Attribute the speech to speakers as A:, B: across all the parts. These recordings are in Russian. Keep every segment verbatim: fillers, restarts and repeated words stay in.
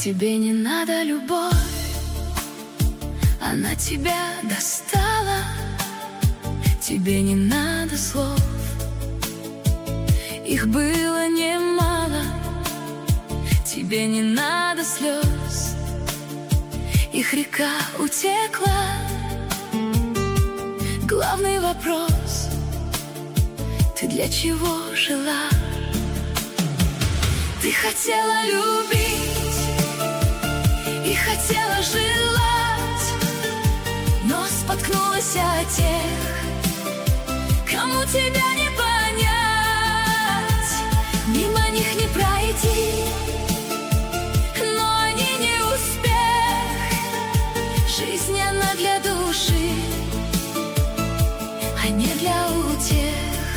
A: Тебе не надо любовь, она тебя достала. Тебе не надо слов, их было немало. Тебе не надо слез, их река утекла. Главный вопрос: ты для чего жила? Ты хотела любить и хотела желать, но споткнулась о тех, кому тебя не понять. Мимо них не пройти, но они не успех. Жизнь она для души, а не для утех.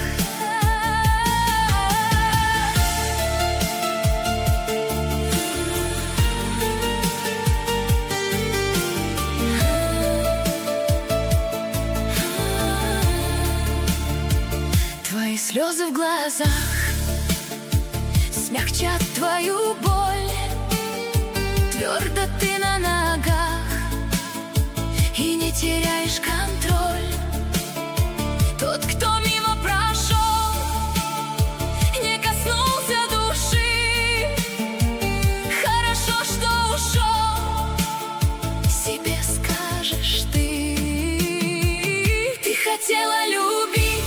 A: Твои слезы в глазах смягчат твою боль. Твердо ты на ногах и не теряешь контроль. Тот, кто мимо прошел, не коснулся души. Хорошо, что ушел, себе скажешь ты. Ты хотела любить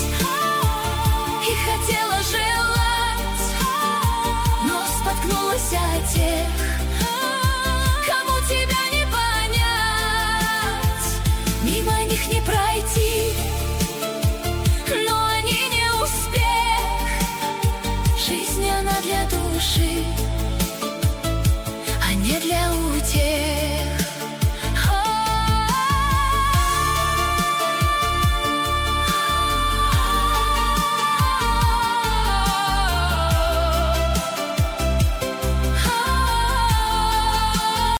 A: и хотела желать, но споткнулась о тех, кому тебя не понять. Мимо них не пройти, но они не успех. Жизнь она для души, а не для